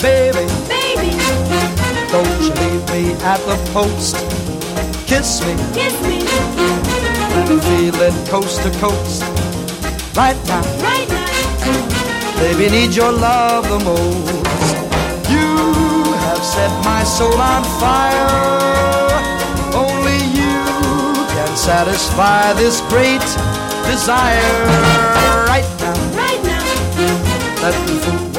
baby, baby, don't you leave me at the post. Kiss me, kiss me, let me feel it coast to coast. Right now, right now, baby, need your love the most. You have set my soul on fire. Only you can satisfy this great desire. Right now, right now, let me fool